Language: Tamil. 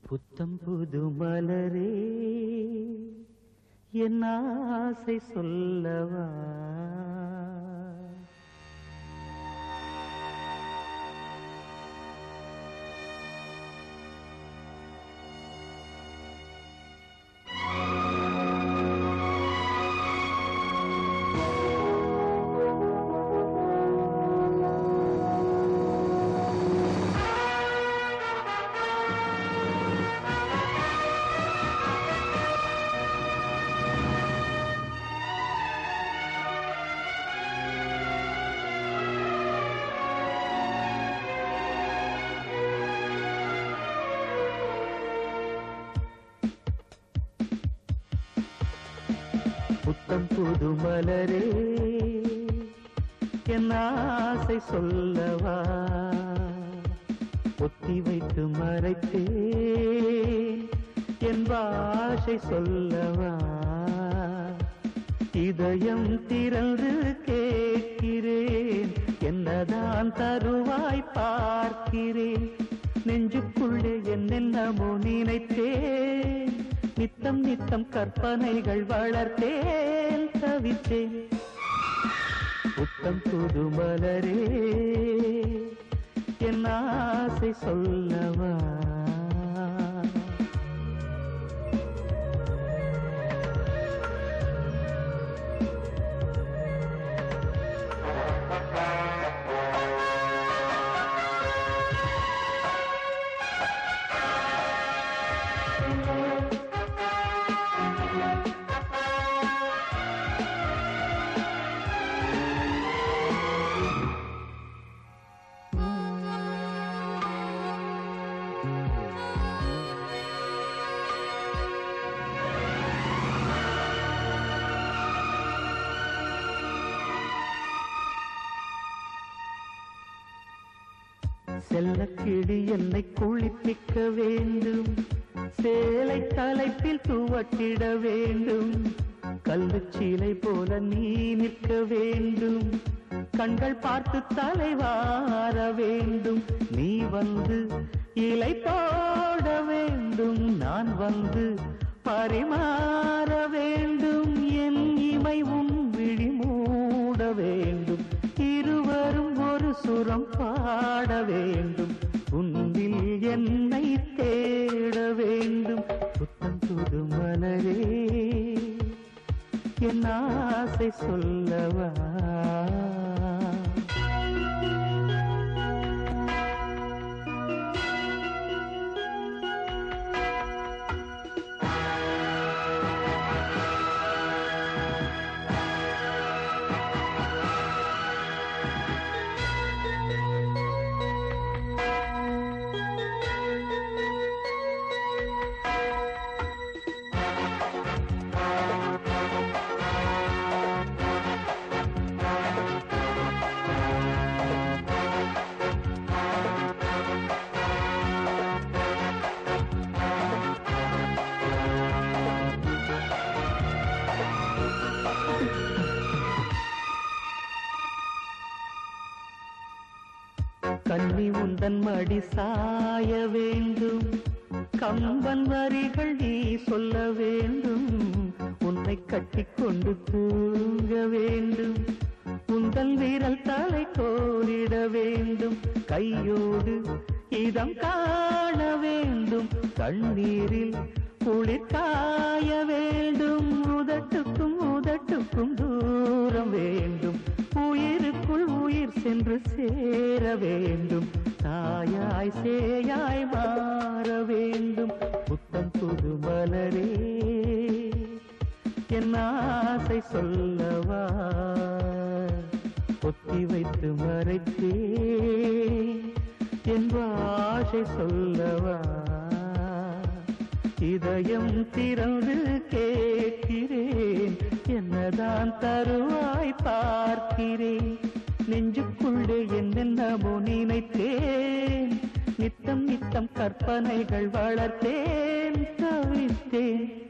புத்தம் புது மலரே என் ஆசை சொல்லவா புத்தம் புது மலரே என் ஆசை சொல்லவா ஒத்தி வைத்து மறைத்தேன் என் பாஷை சொல்லவா இதயம் திறந்து கேட்கிறேன் என்னதான் தருவாய் பார்க்கிறேன் நெஞ்சுக்குள்ளே என்னென்னமோ நினைத்தேன் நித்தம் நித்தம் கற்பனைகள் வளர்த்தேன் தவித்தேன் புத்தம் புது மலரே என் ஆசை சொல்லவா செல்லக்கிளி என்னை குளிப்பிக்க வேண்டும் சேலை தலைப்பில் துவட்டிட வேண்டும் கல்லுச்சீலை போல நீ நிற்க வேண்டும் கண்கள் பார்த்து தலைவார வேண்டும் நீ வந்து இலை போட வேண்டும் நான் வந்து பரிமாற வேண்டும் என் இமை உன் விழி மூட வேண்டும் இருவரும் ஒரு சுரம் பாட வேண்டும் உன்னில் என்னை தேட வேண்டும் புத்தம் புது மலரே என் ஆசை சொல்லவா கண்ணி உந்தன் மடி சாய வேண்டும் கம்பன் வரிகள் நீ சொல்ல வேண்டும் உன்னை கட்டிக்கொண்டு தூங்க வேண்டும் உந்தன் வீரல் தலை கோரிட வேண்டும் கையோடு இதம் காண வேண்டும் கண்ணீரில் குளிர் காய வேண்டும் உதட்டுக்கும் உதட்டுக்கும் தூரம் வேண்டும் உயிருக்குள் உயிர் சென்று சேர வேண்டும் தாயாய் சேயாய் மாற வேண்டும் புத்தம் புது மலரே என் ஆசை சொல்லவா ஒத்தி வைத்து மறைத்தேன் என் ஆசை சொல்லவா இதயம் திறந்து கேட்கிறேன் என்னதான் தருவாய் பார்க்கிறேன் நெஞ்சுக்குள்ளே என்னென்னமோ நினைத்தேன் நித்தம் நித்தம் கற்பனைகள் வளர்த்தேன் தவித்தேன்